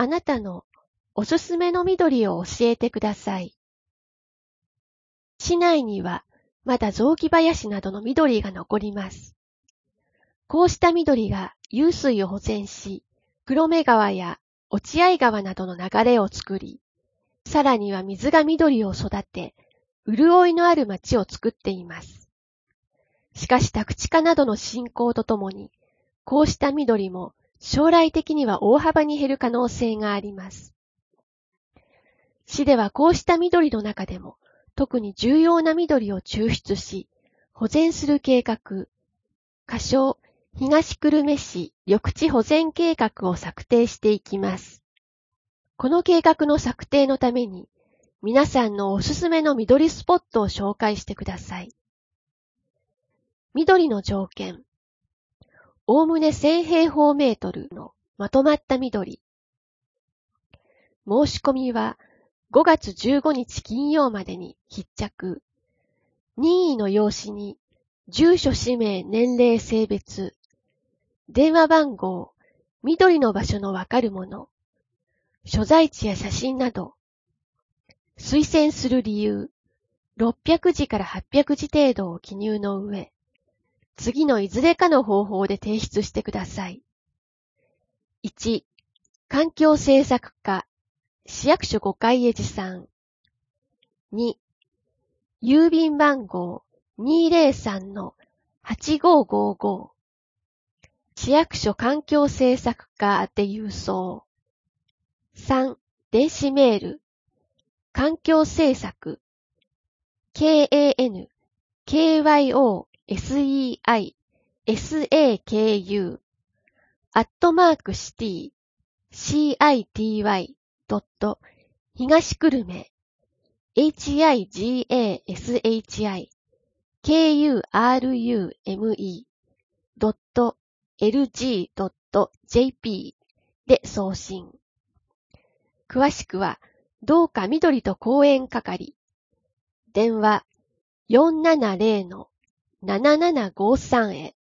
なたのおすすめの緑を教えてください。市内にはまだ雑木林などの緑が残ります。こうした緑が湧水を保全し、黒目川や落合川などの流れを作り、さらには水が緑を育て、潤いのある町を作っています。しかし宅地化などの進行とともに、こうした緑も将来的には大幅に減る可能性があります。市ではこうした緑の中でも、特に重要な緑を抽出し、保全する計画、仮称東久留米市緑地保全計画を策定していきます。この計画の策定のために、皆さんのおすすめの緑スポットを紹介してください。緑の条件。おおむね1000平方メートルのまとまった緑。申し込みは5月15日金曜までに必着。任意の用紙に住所、氏名、年齢、性別、電話番号、緑の場所のわかるもの、所在地や写真など、推薦する理由、600字から800字程度を記入の上、次のいずれかの方法で提出してください。1、環境政策課、市役所5階へ持参。2、郵便番号 203-8555 市役所環境政策課宛て郵送。3、電子メール環境政策 KANKYOSEISAKU @city.city. 東久留米 higashi.kurume.lg.jp で送信。詳しくは、どうか緑と公園係。電話 470-7753 へ。